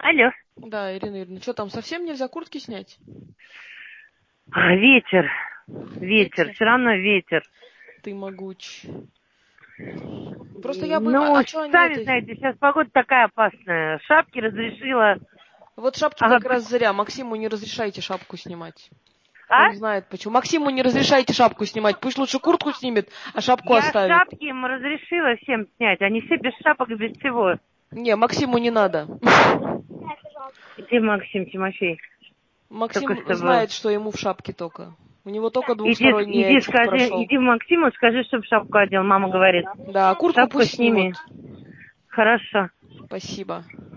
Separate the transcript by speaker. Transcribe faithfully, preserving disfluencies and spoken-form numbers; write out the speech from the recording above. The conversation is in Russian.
Speaker 1: Алло.
Speaker 2: Да, Ирина Юрьевна, что там, совсем нельзя куртки снять?
Speaker 1: А, ветер. Ветер.
Speaker 2: Ветер?
Speaker 1: Все равно ветер.
Speaker 2: Ты могуч. Просто я бы...
Speaker 1: Ну,
Speaker 2: А, а что они
Speaker 1: сами
Speaker 2: это...
Speaker 1: знаете, сейчас погода такая опасная. Шапки разрешила.
Speaker 2: Вот шапки
Speaker 1: Ага.
Speaker 2: как раз зря. Максиму не разрешайте шапку снимать.
Speaker 1: А?
Speaker 2: Он знает почему. Максиму не разрешайте шапку снимать. Пусть лучше куртку снимет, а шапку
Speaker 1: Я
Speaker 2: оставит.
Speaker 1: шапки им разрешила всем снять. Они все без шапок и без всего.
Speaker 2: Не, Максиму не надо.
Speaker 1: Где Максим Тимофей? Только
Speaker 2: Максим
Speaker 1: что был.
Speaker 2: знает, что ему в шапке только. У него только
Speaker 1: Иди,
Speaker 2: двухсторонний
Speaker 1: иди
Speaker 2: этих
Speaker 1: скажи,
Speaker 2: прошел.
Speaker 1: иди Максиму, скажи, чтобы шапку одел. Мама говорит.
Speaker 2: Да, куртку
Speaker 1: Шапку
Speaker 2: пусть
Speaker 1: сними.
Speaker 2: снимут.
Speaker 1: Хорошо.
Speaker 2: Спасибо.